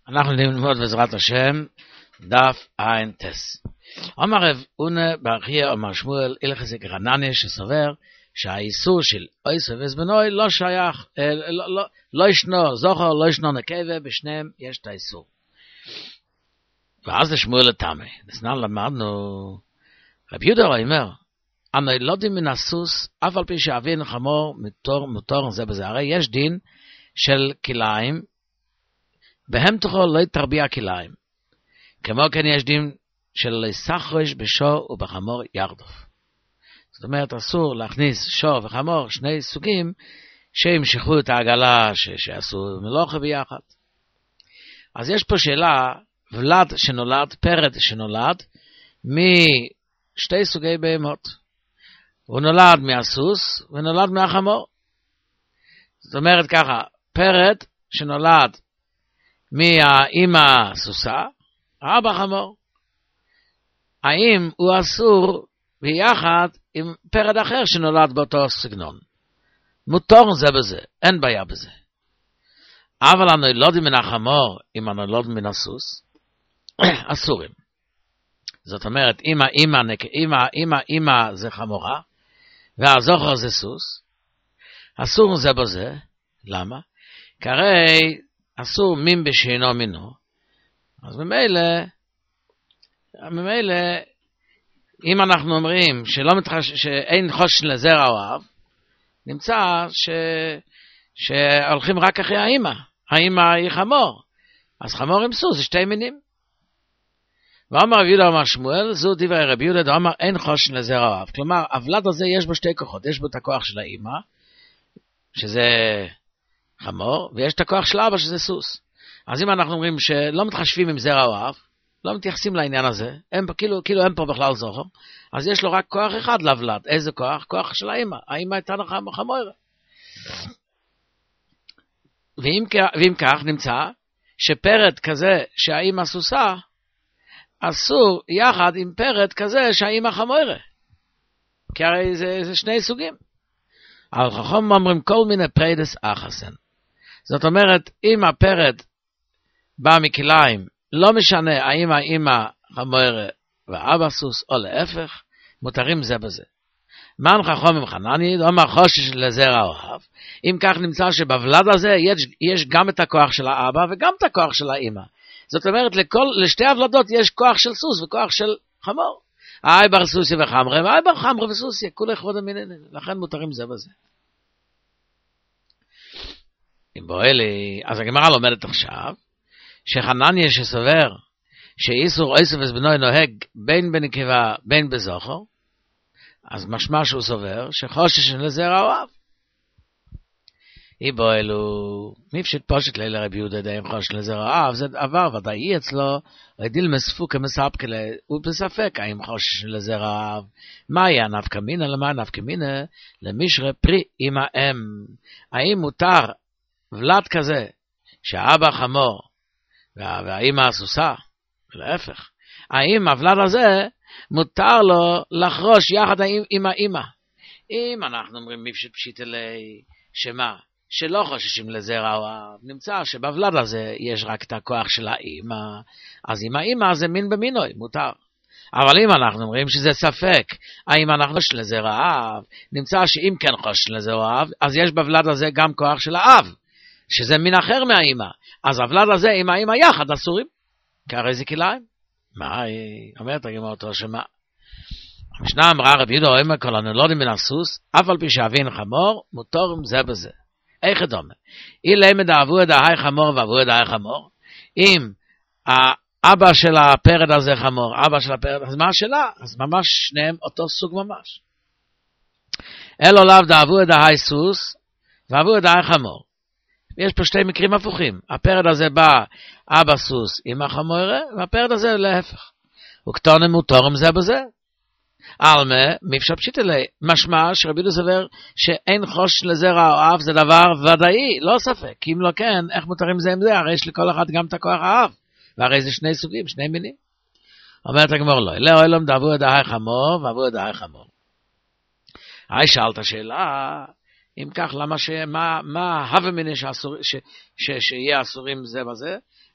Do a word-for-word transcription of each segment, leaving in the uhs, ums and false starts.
אנחנו נלמוד בעזרת השם דף עין טס. אמר רב הונא בר חייא אמר שמואל הלכת רעננה שסובר שהאיסור של אויס וזבנוי לא שייך, לא, לא, לא ישנו זוכר, לא ישנו נקבה, בשניהם יש את האיסור. ואז לשמואל לטמא. נסנן למדנו, רב יהודה אומר, הנולדים מן הסוס, אף על פי שאבין חמור מתור, מתור זה בזה. הרי יש דין של כליים, בהם תוכל לא תרביע כליים. כמו כן יש דין של לסחרש בשור ובחמור ירדוף. זאת אומרת, אסור להכניס שור וחמור, שני סוגים, שימשכו את העגלה, ש- שעשו מלוכה ביחד. אז יש פה שאלה, ולד שנולד, פרד שנולד, משתי סוגי בהמות. הוא נולד מהסוס, ונולד מהחמור. זאת אומרת ככה, פרד שנולד מהאמא סוסה, האבא חמור. האם הוא אסור ביחד עם פרד אחר שנולד באותו סגנון? מותר זה בזה, אין בעיה בזה. אבל הנולדים מן החמור עם הנולדים מן הסוס, אסורים. זאת אומרת, אמא, אמא, אמא, אמא, אמא זה חמורה, והזוכר זה סוס, אסור זה בזה. למה? כי הרי אסור מין בשאינו מינו. אז ממילא, ממילא, אם אנחנו אומרים שלא מתחש... שאין חושן לזרע או אב, נמצא ש... שהולכים רק אחרי האמא. האמא היא חמור. אז חמור עם סוס, זה שתי מינים. ואמר רב יהודה אמר שמואל, זו דברי רב יהודה, אמר אין חושן לזרע או אב. כלומר, הוולד הזה יש בו שתי כוחות. יש בו את הכוח של האמא, שזה חמור, ויש את הכוח של האבא, שזה סוס. אז אם אנחנו אומרים שלא מתחשבים עם זרע או אב, לא מתייחסים לעניין הזה, הם, כאילו, כאילו הם פה בכלל זוכר, אז יש לו רק כוח אחד לבלד. איזה כוח? כוח של האמא. האמא הייתה חמורה. ואם, ואם כך נמצא שפרד כזה שהאמא סוסה, אסור יחד עם פרד כזה שהאמא חמורה. כי הרי זה, זה שני סוגים. אבל חכם אומרים כל מיני פרדס אחסן. זאת אומרת, אם הפרד בא מכליים, לא משנה האם האמא חמורה ואבא סוס או להפך, מותרים זה בזה. מן חכם עם חנני, לא חושש לזרע אוהב. אם כך נמצא שבוולד הזה יש, יש גם את הכוח של האבא וגם את הכוח של האמא. זאת אומרת, לכל, לשתי הוולדות יש כוח של סוס וכוח של חמור. האיבר סוסי וחמרה, והאיבר חמרה וסוסי, כולי לכבוד המינין, לכן מותרים זה בזה. אם בוא אלי, אז הגמרא לומדת עכשיו, שחנניה שסובר שאיסור עשב וזבנוי נוהג בין בנקבה בין בזוכר, אז משמע שהוא סובר שחושש לזרע או אב. איבו אלו, מפשט פושט לילה רבי יהודה דיים חושש לזרע אב, זה עבר ודאי אצלו, רדיל מספוק המספקלה, הוא בספק האם חושש לזרע אב. מה יהיה נפקא מינה? למה נפקא מינה? למשרה פרי עם האם. האם מותר ולד כזה שהאבא חמור והאמא הסוסה, ולהפך, האם הוולד הזה מותר לו לחרוש יחד עם האמא? אם אנחנו אומרים מפשט פשיט אלי, שמה? שלא חוששים לזרע או אב, נמצא שבוולד הזה יש רק את הכוח של האמא, אז עם האמא זה מין במינוי, מותר. אבל אם אנחנו אומרים שזה ספק, האם אנחנו חוששים לזרע אב, נמצא שאם כן חוששים לזרע אב, אז יש בוולד הזה גם כוח של האב, שזה מין אחר מהאמא. אז הוולד הזה עם האמא יחד אסורים. כי הרי זה כליים. מה היא אומרת? הגמרא אותו שמה? המשנה אמרה רבי יהודה אומר כל הנולדים מן הסוס, אף על פי שאבין חמור, מותרים זה בזה. איך דומה? אילא למד אהבו את ההי חמור ואהבו את ההי חמור. אם האבא של הפרד הזה חמור, אבא של הפרד, אז מה השאלה? אז ממש שניהם אותו סוג ממש. אלו לאו דאהבו את ההי סוס, ואהבו את ההי חמור. יש פה שתי מקרים הפוכים. הפרד הזה בא אבא סוס עם החמורה, והפרד הזה להפך. וכתונם מותרים זה בזה. אלמה, מפשט פשיט אלי, משמע שרבי יהודה סובר שאין חושש לזרע או אב, זה דבר ודאי, לא ספק. כי אם לא כן, איך מותרים זה עם זה? הרי יש לכל אחד גם את הכוח האב. והרי זה שני סוגים, שני מינים. אומרת הגמרא לא, אלא אילום דאבו את ההי חמור, ואהבו את ההי חמור. היי שאלת שאלה, אם כך, למה ש... מה, מה הווה מיני שאסור... ש... ש... שיהיה אסורים זה בזה?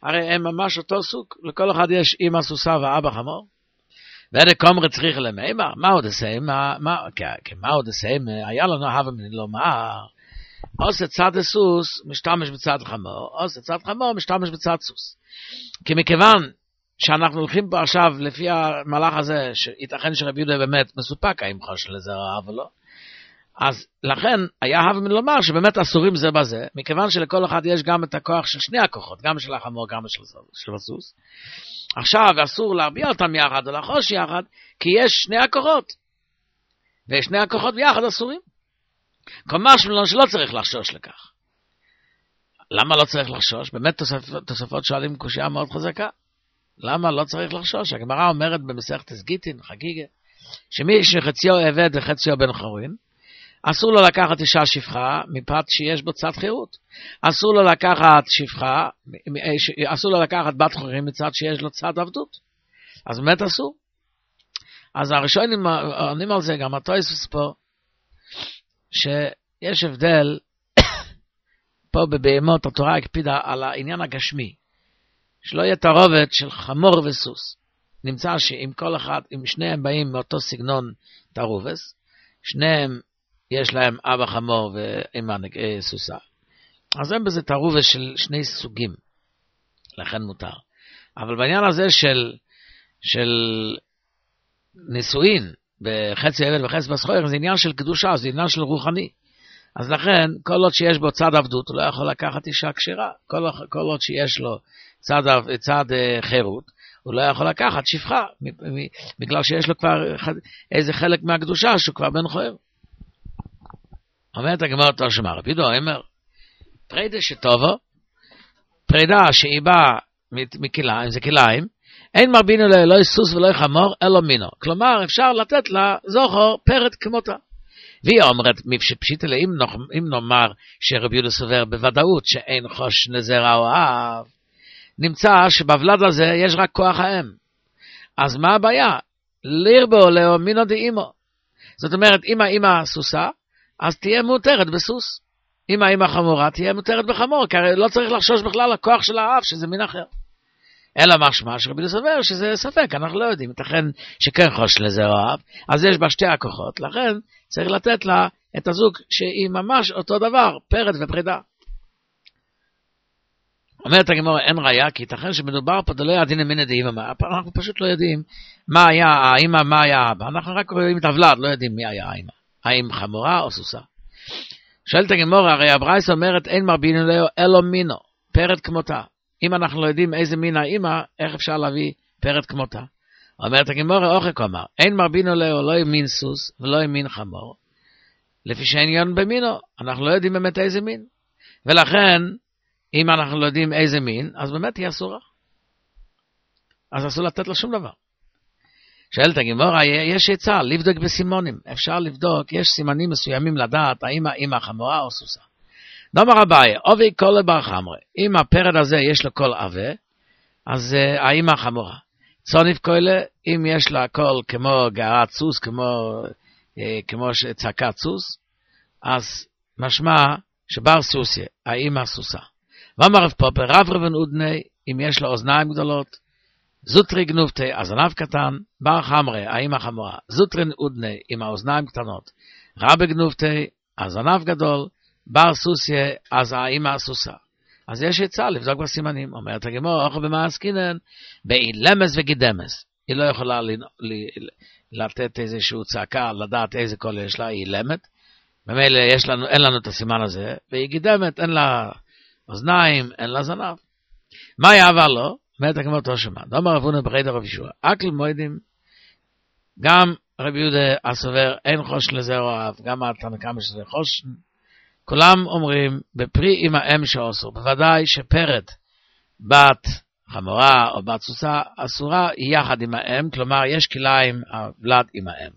הרי הם ממש אותו סוג, לכל אחד יש אמא סוסה ואבא חמור. ואלה קומרי צריך למימר, מה עוד עושים? מה עוד עושים? היה לנו הווה מן לומר, עושה צד הסוס, משתמש בצד חמור, עושה צד חמור, משתמש בצד סוס. כי מכיוון שאנחנו הולכים פה עכשיו לפי המהלך הזה, שיתכן שרבי יהודה באמת מסופק, האם חוש לזרע או לא, אז לכן היה הווה מן לומר שבאמת אסורים זה בזה, מכיוון שלכל אחד יש גם את הכוח של שני הכוחות, גם של החמור, גם של, של הסוס. עכשיו אסור להרביע אותם יחד או לחוש יחד, כי יש שני הכוחות, ושני הכוחות ביחד אסורים. כלומר שלא צריך לחשוש לכך. למה לא צריך לחשוש? באמת תוספות, תוספות שואלים קושיה מאוד חזקה. למה לא צריך לחשוש? הגמרא אומרת במסכת גיטין, חגיגה, שמי שחציו עבד וחציו בן חורין, אסור לו לקחת אישה שפחה מפת שיש בו צד חירות. אסור לו לקחת שפחה, אסור לו לקחת בת חורין מצד שיש לו צד עבדות. אז באמת אסור. אז הראשונים עונים על זה, גם התוספות פה, שיש הבדל, פה בבהמות התורה הקפידה על העניין הגשמי, שלא יהיה תערובת של חמור וסוס. נמצא שאם כל אחד, אם שניהם באים מאותו סגנון תערובס, שניהם יש להם אבא חמור ואמא סוסה. אז אין בזה תערובס של שני סוגים, לכן מותר. אבל בעניין הזה של, של נישואין, בחצי עבד וחצי בסחור, זה עניין של קדושה, זה עניין של רוחני. אז לכן, כל עוד שיש בו צד עבדות, הוא לא יכול לקחת אישה כשרה. כל, כל עוד שיש לו צד, צד חירות, הוא לא יכול לקחת שפחה, בגלל שיש לו כבר איזה חלק מהקדושה שהוא כבר בן חויר. אומרת הגמרא תשמע, רבי יהודה אומר, פרידה שטובו, פרידה שהיא באה מכליים, זה כליים, אין מרבינו לא סוס ולא חמור, אלא מינו. כלומר, אפשר לתת לה זוכר פרד כמותה. והיא אומרת, מפשט אלה, אם נאמר שרבי יהודה סובר בוודאות שאין חוש נזרה או אב, נמצא שבבלד הזה יש רק כוח האם. אז מה הבעיה? לירבו לאו מינו דאימו. זאת אומרת, אם האמא סוסה, אז תהיה מותרת בסוס. אם האמא חמורה, תהיה מותרת בחמור, כי הרי לא צריך לחשוש בכלל לכוח של האב, שזה מין אחר. אלא משמע שרבי יהודה סובר שזה ספק, אנחנו לא יודעים, ייתכן שכן חוש לזה או אב, אז יש בה שתי הכוחות, לכן צריך לתת לה את הזוג שהיא ממש אותו דבר, פרד ופרידה. אומרת הגמרא, אין ראיה, כי ייתכן שמדובר פה, דלא ידין מן דאימא, אנחנו פשוט לא יודעים מה היה האמא, מה היה האבא, אנחנו רק רואים את הוולד, לא יודעים מי היה האמא, האם חמורה או סוסה. שואלת הגמרא, הרי הברייתא אומרת, אין מרבינו לאו אלא מינו, פרד כמותה. אם אנחנו לא יודעים איזה מין האמא, איך אפשר להביא פרד כמותה? אומרת הגמרא, אוכל אמר, אין מרבינו לאו לא מין סוס ולא מין חמור, לפי שאין עניין במינו, אנחנו לא יודעים באמת איזה מין. ולכן, אם אנחנו לא יודעים איזה מין, אז באמת היא אסורה. אז אסור לתת לו שום דבר. שואלת הגמרא, יש עצה, לבדוק בסימונים. אפשר לבדוק, יש סימנים מסוימים לדעת, האם האמא חמורה או סוסה. דאמר אביי, אובי כל בר חמרה. אם הפרד הזה יש לו קול עבה, אז uh, האמא חמורה. צוניף קולה, אם יש לה קול כמו גערת סוס, כמו, uh, כמו צעקת סוס, אז משמע שבר סוסיה, האמא סוסה. ואמר רב פופר, רב רבן אודני, אם יש לו אוזניים גדולות, זוטרי גנובתי, הזנב קטן, בר חמרה, האמא חמורה. זוטרין אודני, עם האוזניים קטנות, רב גנובתי, הזנב גדול, בר סוסיה, אז האמא סוסה. אז יש עצה לבדוק בסימנים. אומרת הגמרא, אוכל במה עסקינן? באילמס וגידמס. היא לא יכולה ל- ל- לתת איזשהו צעקה, לדעת איזה קול יש לה, היא אילמת. במילא יש לנו, אין לנו את הסימן הזה, והיא גידמת, אין לה אוזניים, אין לה זנב. מה יעבר לו? אומרת הגמרא תושמה. דאמר רב הונא ברידא רב ישוע. אקל מועדים, גם רבי יהודה הסובר, אין חוש לזה או אב, גם התנא קמא שזה חוש, כולם אומרים, בפרי עם האם שאוסר, בוודאי שפרד, בת חמורה או בת סוסה, אסורה יחד עם האם, כלומר יש כליים הוולד עם האם.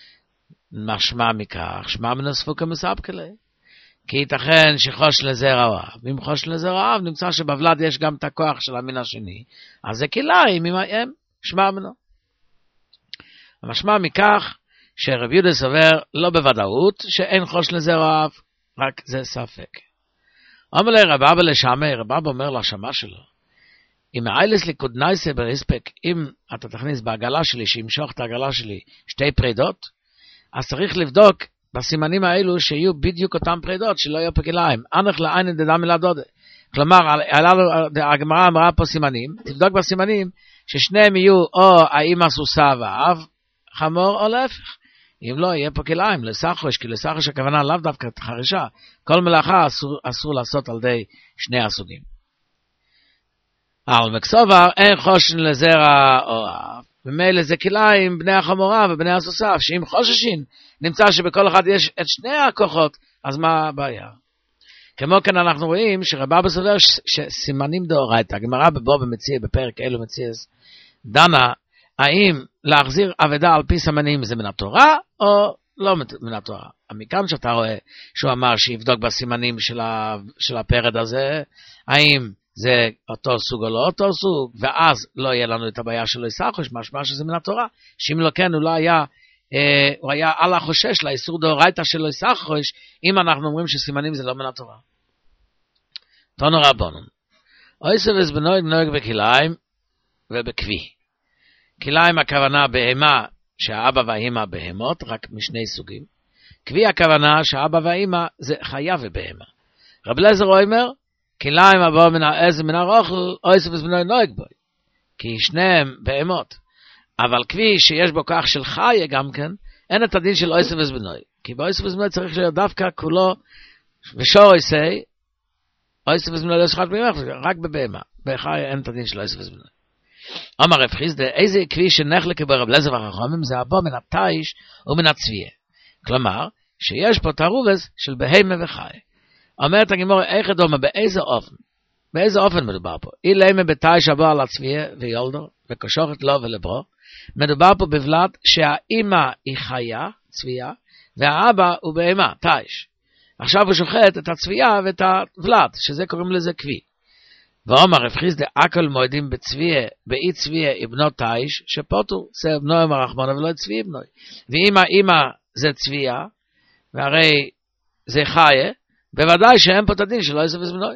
משמע מכך, שמע מנוספו כמספקלי. כי ייתכן שחוש לזרע או אב. ואם חוש לזרע או אב, נמצא שבוולד יש גם את הכוח של המין השני, אז זה כליים עם האם, שמע מנו. המשמע מכך, שרב יהודה סובר לא בוודאות, שאין חוש לזרע או אב, רק זה ספק. אומר לי רב אבא לשמי, רב אבא אומר לשמה שלו, אם האילס ליכוד נייסה ברספק, אם אתה תכניס בעגלה שלי, שימשוך את העגלה שלי שתי פרידות, אז צריך לבדוק בסימנים האלו שיהיו בדיוק אותם פרידות, שלא יהיו פקיליים. אנך לעין דדה מלדודה. כלומר, הגמרא אמרה פה סימנים, תבדוק בסימנים ששניהם יהיו או האמא סוסה והאב חמור או להפך. אם לא, יהיה פה כליים, לסחרש, כי לסחרש הכוונה לאו דווקא חרישה. כל מלאכה אסור, אסור לעשות על די שני הסוגים. על מקסובר, אין חושן לזרע או אב. ומילא זה כליים בני החמורה ובני הסוסף, שאם חוששין, נמצא שבכל אחד יש את שני הכוחות, אז מה הבעיה? כמו כן אנחנו רואים שרבה בסובר שסימנים דאורייתא, הגמרא בבוא במציע, בפרק אלו מציעס, דנה, האם להחזיר אבדה על פי סימנים זה מן התורה, או לא מן התורה. מכאן שאתה רואה שהוא אמר שיבדוק בסימנים של, ה, של הפרד הזה, האם זה אותו סוג או לא אותו סוג, ואז לא יהיה לנו את הבעיה שלו יסחוש, משמע שזה מן התורה. שאם לא כן, הוא לא היה, אה, הוא היה על החושש לאיסור דאורייתא שלו יסחוש, אם אנחנו אומרים שסימנים זה לא מן התורה. תנו רבונן. אויסב בנויג נויג בכליים ובכבי. כליים הכוונה בהמה שהאבא והאמא בהמות, רק משני סוגים. כבי הכוונה שהאבא והאמא זה חיה ובהמה. רב אליעזר אומר, כליים הבא מן העז ומן הרוכל, אויסב בנויג נויג בוי. כי שניהם בהמות. אבל כבי שיש בו כוח של חיה גם כן, אין את הדין של אויסב בנויג. כי באויסב בנויג צריך להיות דווקא כולו ושור אויסי, אויסב בנויג לא שחט בימך, רק בבהמה. בחיה אין את הדין של אויסב בנויג. אמר רב חיסדא, איזה כבי שנחלק ברב אליעזר והחכמים זה הבא מן התיש ומן הצביה. כלומר, שיש פה תרובס של בהמה וחיה. אומרת הגמרא, איך דומה, באיזה אופן? באיזה אופן מדובר פה? אילמה בתיש הבא על הצביה ויולדו, וקושרת לו ולברו. מדובר פה בבלת שהאימא היא חיה, צביה, והאבא הוא בהמה, תיש. עכשיו הוא שוחט את הצביה ואת הבלת, שזה קוראים לזה כבי. ואומר רב חיסדא, הכל מועדים בצביה, באי צביה אבנו תיש, שפוטו, זה אבנו אמר רחמנה ולא צבי אבנו. ואם האמא זה צביה, והרי זה חיה, בוודאי שאין פה את הדין שלא יסף בזמנוי.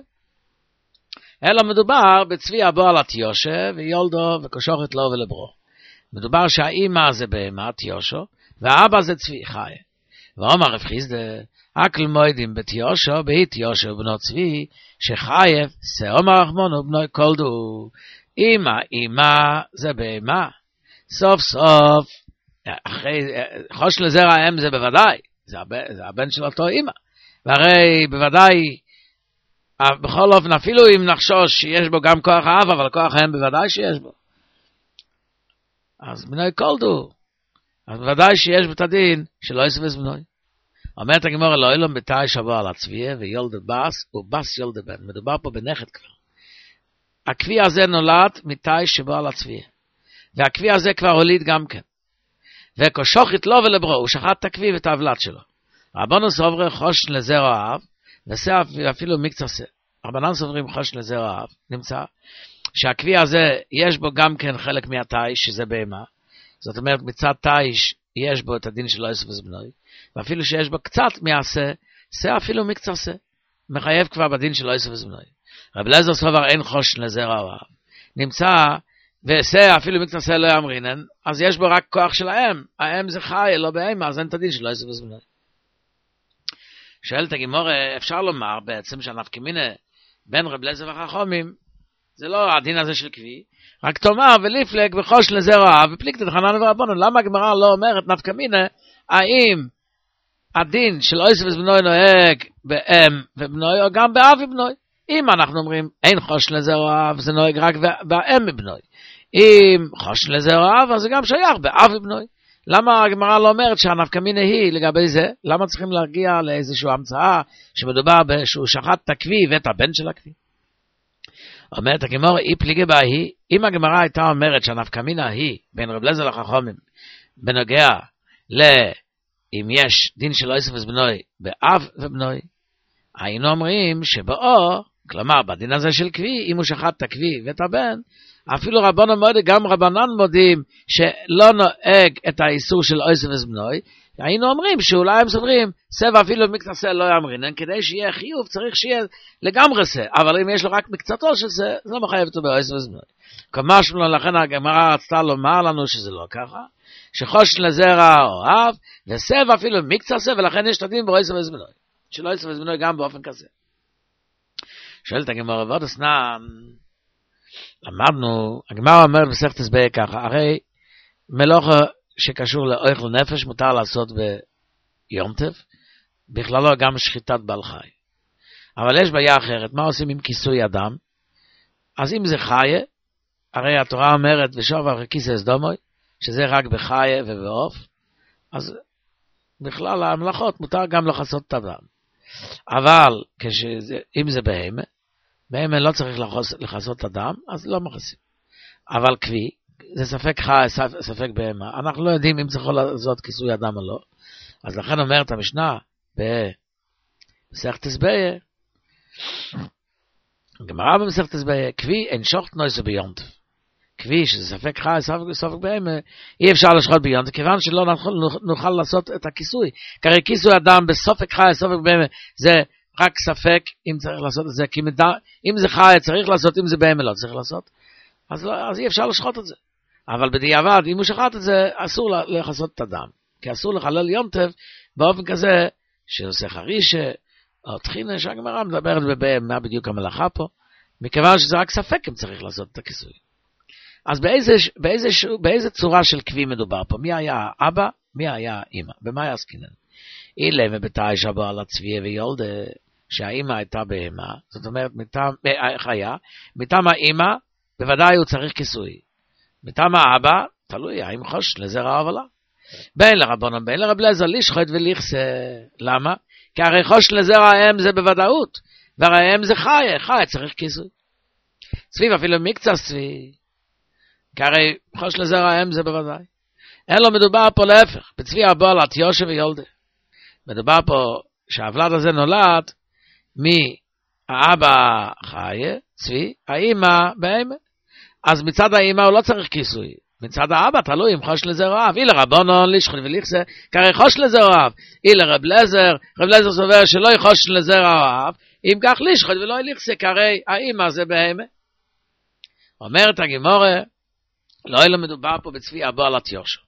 אלא מדובר בצביה בו על התיושה, ויולדו וקושרת לו ולברו. מדובר שהאמא זה בהמה, תיושו, והאבא זה צבי, חיה. ואומר רב חיסדא, הכל מועדים בתיושו, באי תיושו ובנו צבי, שחייב, שאומר רחמנו ובנו קולדו. אמא, אמא זה בהמה. סוף סוף, אחרי, חוש לזרע האם זה בוודאי, זה הבן, זה הבן של אותו אמא. והרי בוודאי, בכל אופן, אפילו אם נחשוש שיש בו גם כוח האב, אבל כוח האם בוודאי שיש בו. אז בנוי קולדו. אז בוודאי שיש בו את הדין שלא יסבס בנוי. אומרת הגמרא, לא אילום בתאי שבוע על הצביה, ויולד בס, ובס יולד בן. מדובר פה בנכד כבר. הכבי הזה נולד מתאי שבוע על הצביה. והכבי הזה כבר הוליד גם כן. וקושוכת לו ולברו, הוא שחט את הכבי ואת ההבלת שלו. רבנו סוברים חושן לזרע האב, וזה אפילו מקצה זה. רבנן סוברים חושן לזרע האב, נמצא שהכבי הזה יש בו גם כן חלק מהתאי, שזה בהמה. זאת אומרת, מצד תאיש יש בו את הדין של לא יסבס בנוי, ואפילו שיש בו קצת מעשה, זה אפילו מקצה זה. מחייב כבר בדין של לא יסבס בנוי. רב אליעזר סובר אין חושן לזרע האב. נמצא, וזה אפילו מקצה זה לא יאמרינן, אז יש בו רק כוח של האם. האם זה חי, לא בהמה, אז אין את הדין של לא יסבס בנוי. שואלת הגמרא, אפשר לומר בעצם שהנפקמינה בין רב אליעזר והחכמים, זה לא הדין הזה של כבי, רק תאמר ולפלג וחוש לזרע ופליקת חנן ורבנו. למה הגמרא לא אומרת נפקמינה, האם הדין של אויסף ובנוי נוהג באם ובנוי, או גם באב ובנוי? אם אנחנו אומרים אין חוש לזרע, זה נוהג רק באם ובנוי. אם חוש לזרע, אז זה גם שייך באב ובנוי. למה הגמרא לא אומרת שהנפקמינה היא לגבי זה? למה צריכים להגיע לאיזושהי המצאה שמדובר שהוא שחט את הכבי ואת הבן של הכבי? אומרת הגמרא, אי פליגי בה היא, אם הגמרא הייתה אומרת שהנפקמינה היא בין רב אליעזר לחכמים בנוגע לאם יש דין של אויסף ובנוי באב ובנוי, היינו אומרים שבאו, כלומר בדין הזה של כבי, אם הוא שחט את הכבי ואת הבן, אפילו רבנו מודים, גם רבנן מודים שלא נוהג את האיסור של אויסף ובנוי, היינו אומרים שאולי הם סוברים, סבע אפילו מקצת סה לא יאמרינן, כדי שיהיה חיוב צריך שיהיה לגמרי סה, אבל אם יש לו רק מקצתו של סה, זה לא מחייב אותו באויס וזמנוי. כמה שלנו, לכן הגמרא רצתה לומר לנו שזה לא ככה, שחושן לזרע אוהב, וסבע אפילו מקצת סה, ולכן יש תדין באויס וזמנוי, שלא אויס וזמנוי גם באופן כזה. שואלת הגמרא, ועוד הסנן, למדנו, הגמרא אומרת בספר תסביר ככה, הרי מלוכה שקשור לאוכל נפש מותר לעשות ביונטף, בכללו גם שחיטת בעל חי. אבל יש בעיה אחרת, מה עושים עם כיסוי אדם? אז אם זה חיה, הרי התורה אומרת, ושוב אחרי כיסא סדומוי, שזה רק בחיה ובעוף, אז בכלל המלאכות מותר גם לחסות את הדם. אבל כשזה, אם זה בהמה, בהמה לא צריך לחסות את הדם, אז לא מכסים. אבל כבי, זה ספק חי, ספק בהמה. אנחנו לא יודעים אם צריך לעשות כיסוי אדם או לא. אז לכן אומרת המשנה, במסכת תסביה, גמרא במסכת תסביה, כבי אין שוחט נויסו ביונטף. כבי, שזה ספק חי, ספק בהמה, אי אפשר לשחוט ביונטף, כיוון שלא נוכל לעשות את הכיסוי. כי הרי כיסוי אדם בספק חי, ספק בהמה, זה רק ספק אם צריך לעשות את זה, כי אם זה חי צריך לעשות, אם זה בהמה לא צריך לעשות, אז, לא, אז אי אפשר לשחוט את זה. אבל בדיעבד, אם הוא שחט את זה, אסור לחסות את הדם. כי אסור לחלל יונטף באופן כזה, שעושה חרישה, או תחינה, שהגמרא מדברת בבהמה, בדיוק המלאכה פה, מכיוון שזה רק ספק אם צריך לעשות את הכיסוי. אז באיזה, באיזה, באיזה צורה של כבי מדובר פה? מי היה האבא? מי היה האמא? במה היה סקינן? אילה מבטאי שבו על הצביעה ויולדה, שהאמא הייתה בהמה, זאת אומרת, מטעם, חיה, מטעם האמא, בוודאי הוא צריך כיסוי. מטעם האבא, תלוי, האם חוש לזרע הובלה. בין לרבונם, בין לרב לזר, לשחוט ולכסה. למה? כי הרי חוש לזרע האם זה בוודאות, והרי האם זה חיה, חיה צריך כיסוי. צביב אפילו מקצה צבי, כי הרי חוש לזרע האם זה בוודאי. אין לו מדובר פה להפך, בצבי הבועל את יושב ויולדה. מדובר פה שהוולד הזה נולד מהאבא חיה, צבי, האמא בהמה. אז מצד האמא הוא לא צריך כיסוי. מצד האבא תלוי אם חוש לזרע אב. אילה רבונון לשחוט ולכסה, כרי חוש לזרע אב. אילה רב לזר, רב לזר סובר שלא יחוש לזרע אב, אם כך לשחוט ולא לכסה, כרי האמא זה בהמה. אומרת הגמורה, לא אלא מדובר פה בצבי הבועל את יושע.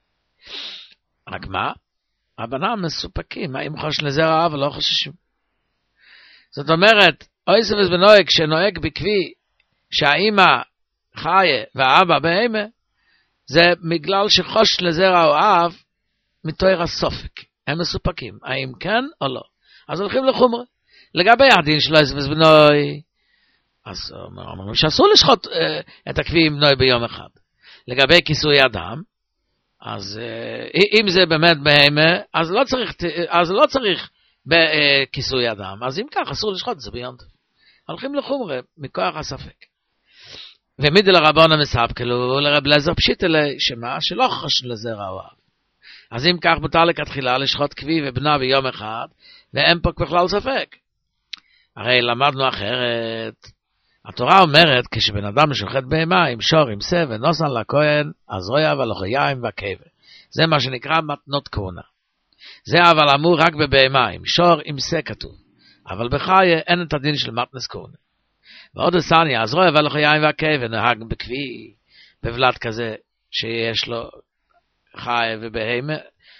רק מה? הבנה מסופקים, האם חוש לזרע אב ולא חוששים. זאת אומרת, אויסף בנוהג שנוהג בכבי שהאמא חיה והאבא בהמה, זה בגלל שחוש לזרע או אב מתואר הסופק. הם מסופקים, האם כן או לא. אז הולכים לחומרה. לגבי הדין של אויסף בנוהג, אז אומרים שאסור לשחוט אה, את הכבי עם בנוהג ביום אחד. לגבי כיסוי אדם, אז אה, אם זה באמת בהמה, אז לא צריך, אז לא צריך בכיסוי אדם. אז אם כך, אסור לשחוט את זה ביום טוב. הולכים לחומרה, מכוח הספק. ומידי לרבון המספקלו, לרב לזר פשיט אלי, שמה? שלא חוש לזרע או אב. אז אם כך מותר לכתחילה לשחוט כבי ובנה ביום אחד, ואין פה בכלל ספק. הרי למדנו אחרת. התורה אומרת, כשבן אדם שוחט בהמה, עם שור, עם שא, ונוסן לכהן, אז רויה ולחויים והכבד. זה מה שנקרא מתנות כהונה. זה אבל אמור רק בבהמה, עם שור, עם שא כתוב. אבל בחיה אין את הדין של מתנס כהונה. ועוד הסניה, אז רואה ולחויים והכבד, נהג בכבי, בבלת כזה, שיש לו חיה ובהמה,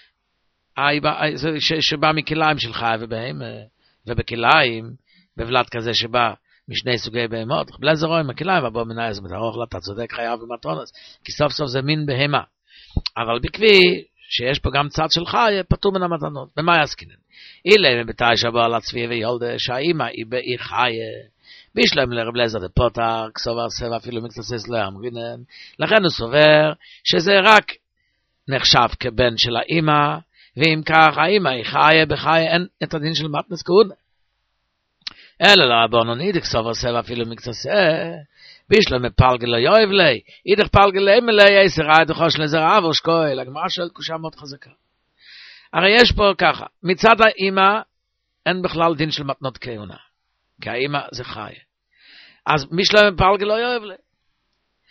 שבא מכליים של חיה ובהמה, ובכליים, בבלת כזה שבא משני סוגי בהמות, בלזר רואה מכליים, ובוא מנהל, זה מתארוך לה, אתה צודק חייב ומתרונס, כי סוף סוף זה מין בהמה. אבל בכבי, שיש פה גם צד של חיה, פטור מן המתנות. במה יסקינן? אילה מבטאי שבו על הצבי ויולדה, שהאימא היא באי חיה, בישלם לרב לזר דפוטר, כסובר סבא אפילו מקצסס לא יאמרינן, לכן הוא סובר שזה רק נחשב כבן של האימא, ואם כך האימא היא חיה, בחיה אין את הדין של מתנס כהונה. אלא לרבונן אידך סובר סבא אפילו מקצסס, בישלם מפלגל לא יאהב לי, אידך פלגל לא מלי, עשר רעי דחוש לזר אב או שקוי, הגמרא שואלת קושה מאוד חזקה. הרי יש פה ככה, מצד האימא אין בכלל דין של מתנות כהונה. כי האמא זה חיה. אז משלם פלגל לא יאהב לי.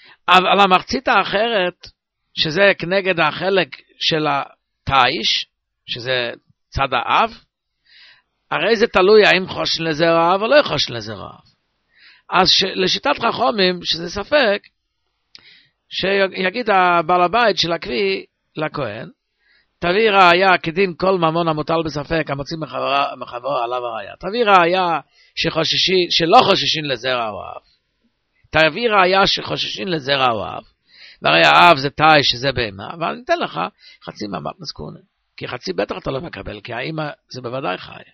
אבל המחצית האחרת, שזה כנגד החלק של התאיש, שזה צד האב, הרי זה תלוי האם חושן לזרע האב או לא חושן לזרע האב. אז ש... לשיטת חכמים, שזה ספק, שיגיד הבעל הבית של הכלי לכהן, תביא ראיה כדין כל ממון המוטל בספק, המוציא מחברו עליו הראיה. תביא ראיה שחוששים, שלא חוששים לזרע האב. תביא ראיה שחוששים לזרע האב. והרי האב זה תאי שזה בהמה, אבל ניתן לך חצי מהמתנס קונה. כי חצי בטח אתה לא מקבל, כי האמא זה בוודאי חי.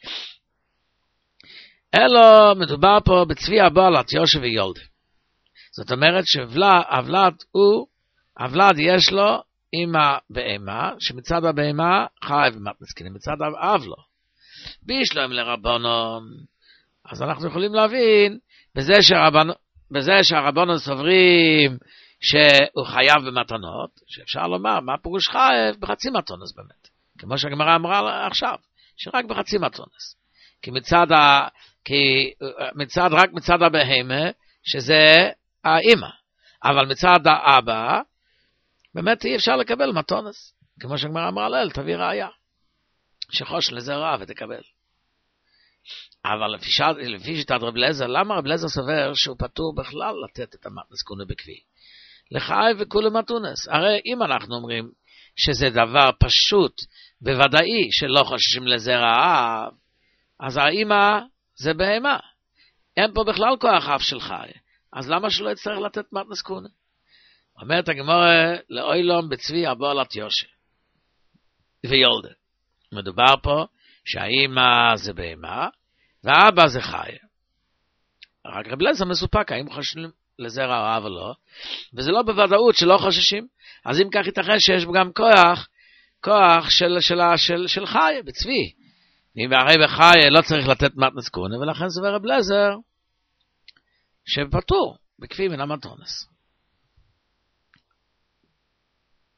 אלו מדובר פה בצבי הבעלת יושב ויולדה. זאת אומרת שהוולד הוא, הוולד יש לו אמא בהמה, שמצד הבהמה חי ומתנס קונה, מצד האב לא. בישלום לרבונון. אז אנחנו יכולים להבין, בזה שהרבנון, בזה שהרבונון סוברים, שהוא חייב במתנות, שאפשר לומר, מה פירוש חייב? בחצי מתונס באמת. כמו שהגמרא אמרה עכשיו, שרק בחצי מתונס. כי מצד, ה, כי מצד, רק מצד הבהמה, שזה האמא. אבל מצד האבא, באמת אי אפשר לקבל מתונס. כמו שהגמרא אמרה לאל, תביא ראיה. שחוש לזרע ותקבל. אבל לפי, לפי שיטת רב אליעזר, למה רב אליעזר סובר שהוא פטור בכלל לתת את המתנס קונה בכבי? לחי וכולי מתונס. הרי אם אנחנו אומרים שזה דבר פשוט בוודאי שלא חוששים לזרע האב, אז האמא זה בהמה. אין פה בכלל כוח אף של חי. אז למה שלא יצטרך לתת מתנס קונה? אומרת הגמרא לאוילום בצבי הבעלת יושב ויולדה. מדובר פה שהאמא זה בהמה והאבא זה חי. רק רב אליעזר מסופק האם חוששים לזרע האב או לא, וזה לא בוודאות שלא חוששים. אז אם כך ייתכן שיש גם כוח, כוח של, של, של, של חי, בצבי. אם הרי בחי לא צריך לתת מתנס קונה, ולכן סובר רב אליעזר שפטור בכפי מן המתונס.